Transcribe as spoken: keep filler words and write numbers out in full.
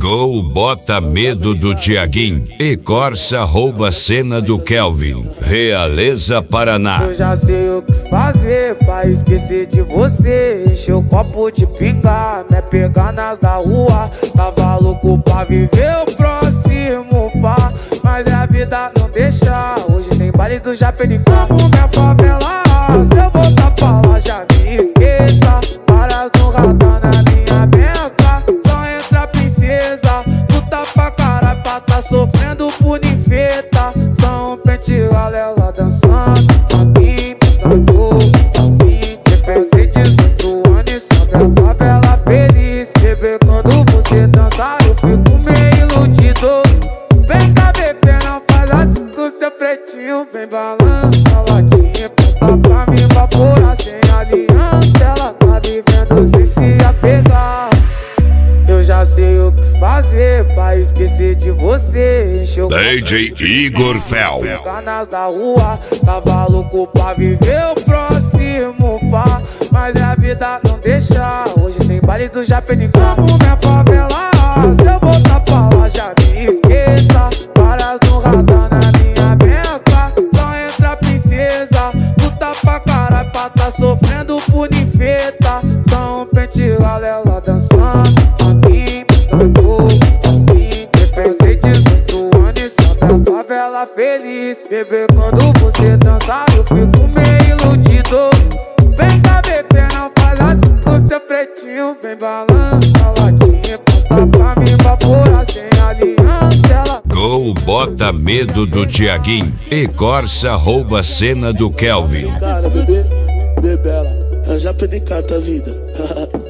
Gol bota medo do Tiaguinho e Corsa rouba cena do Kelvin. Realeza Paraná. Eu já sei o que fazer pra esquecer de você. Encher o copo de pinga, me pegar nas da rua. Tava louco pra viver o próximo pá, mas a vida não deixa. Hoje tem baile do Japenicamo, minha favela. Se eu voltar pra lá já me esqueça. Várias no radar na minha beca. Só entra princesa, luta pra caralho pra tá sofrendo por ninfeta. Só um pente galela dançando, aqui na dor, assim. Pensei dezoito anos e sabe a favela feliz. Bebê, quando você dançar eu fico meio iludido. Vem cá, bebê, não faz assim com seu pretinho. Vem balança a latinha, passa pra me evaporar sem aliança. Ela tá vivendo sem se apegar. Eu já sei o que fazer pra esquecer de você. Encheu D J Igor Fel. Canas da rua, tava louco pra viver o próximo pá, mas a vida não deixa. Hoje tem baile do Japenicamo, minha favela. Se eu voltar pra lá já me esqueça. Várias no radar na minha beca. Só entra princesa, luta pra caralho pra tá sofrendo por ninfeta. Só um pente galela dançando, aqui na dor, assim. Pensei dezoito anos e sabe a favela feliz. Bebê, quando você dançar eu fico meio iludido. Vem cá, bebê, não faz assim com seu pretinho. Vem balança a latinha, passa pra me evaporar sem aliança. Ela... Gol bota medo do Tiaguinho e Corsa rouba cena do Kelvin. Cara, bebê, bebela, já pedicata a vida.